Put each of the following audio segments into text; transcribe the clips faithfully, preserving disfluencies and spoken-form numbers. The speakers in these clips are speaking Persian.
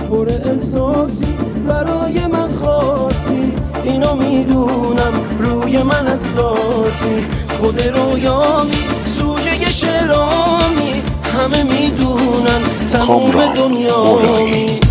پر احساسی برای من خاصی، اینو میدونم روی من اساسی. خود رویامی سوژه شرامی، همه میدونن تموم دنیامی.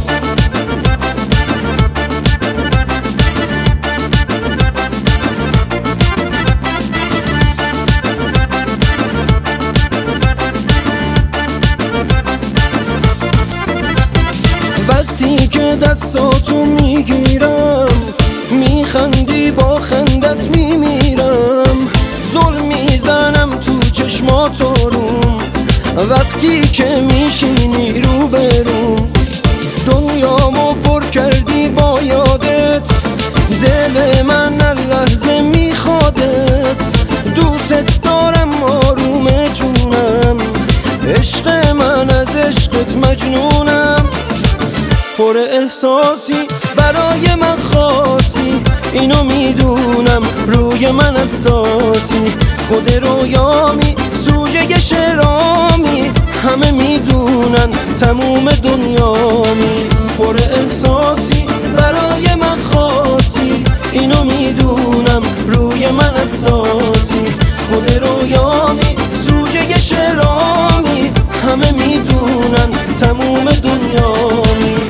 وقتی که دستاتو میگیرم میخندی، با خندت میمیرم. ظلم میزنم تو چشماتو روم، وقتی که میشینی رو بروم. دنیامو پر کردی با یادت، دل من هر لحظه میخوادت. دوست دارم آروم جونم، عشق من از عشقت مجنونم. پر احساسی برای من خاصی، اینو میدونم روی من اساسی. خود رویامی سوژه شرامی، همه میدونن تموم دنیامی. پر احساسی برای من خاصی، اینو میدونم روی من اساسی. خود رویامی سوژه شرامی، همه میدونن تموم دنیامی.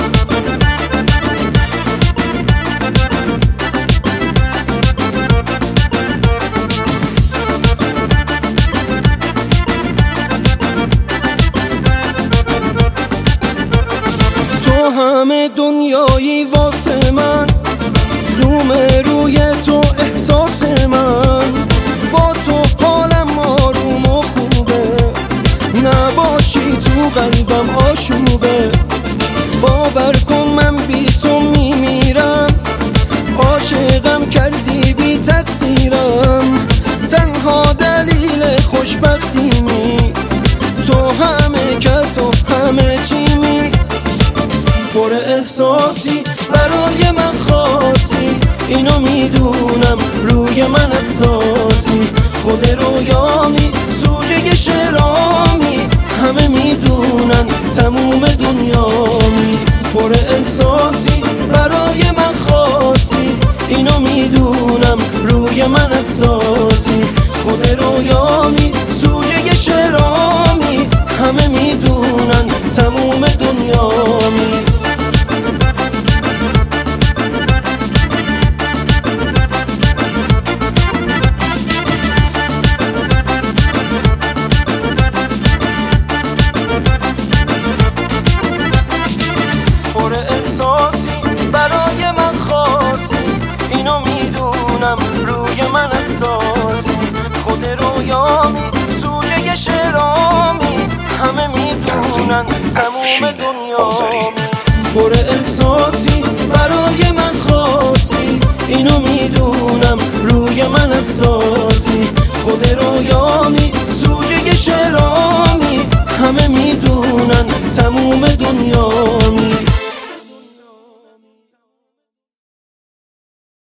همه دنیایی واسه من، زوم روی تو احساس من. با تو حالم آروم و خوبه، نباشی تو قلبم آشوبه. باور کن من بی تو میمیرم، عاشقم کردی بی تقصیرم. تنها دلیل خوشبختیمی، تو همه کس و همه چیمی. پر احساسی برای من خاصی، اینو میدونم روی من اساسی. خود رویامی سوژه شرامی، همه میدونن تموم دنیامی. پر احساسی برای من خاصی، اینو میدونم روی من اساسی. خود رویامی سوژه شرامی، همه میدونن تموم دنیامی. برای من خاصی، اینو میدونم روی من اساسی. خود رویامی سوژه شرامی، همه میدونن تموم دنیامی. پر احساسی برای من خاصی، اینو میدونم روی من اساسی. خود رویامی سوژه شرامی، همه میدونن تموم دنیامی.